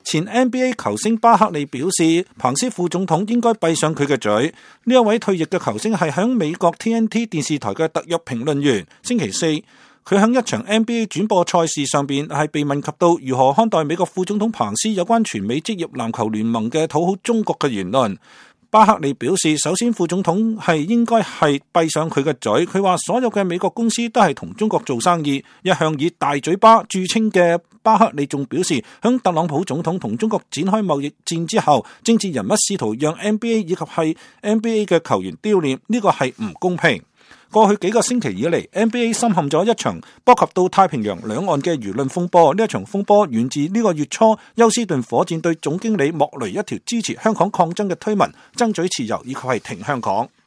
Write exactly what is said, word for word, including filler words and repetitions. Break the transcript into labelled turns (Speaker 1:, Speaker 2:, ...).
Speaker 1: 前 N B A 球星巴克利表示，彭斯副總統應該閉上佢嘅嘴。呢一位退役嘅球星係響美國 T N T 電視台嘅特約評論員。星期四，佢響一場 N B A 轉播賽事上邊係被問及到如何看待美國副總統彭斯有關全美職業籃球聯盟嘅討好中國嘅言論。巴克利表示，首先副總統係應該係閉上佢嘅嘴。佢話所有嘅美國公司都係同中國做生意，一向以大嘴巴著稱嘅巴克利仲表示，響特朗普總統同中國展開貿易戰之後，政治人物試圖讓 N B A 以及係 N B A 嘅球員丟臉，呢個係唔公平。過去幾個星期以嚟 ，N B A 深陷咗一場波及到太平洋兩岸嘅輿論風波。呢一場風波源自呢個月初休斯頓火箭隊總經理莫雷一條支持香港抗爭嘅推文，爭取自由以及係停香港。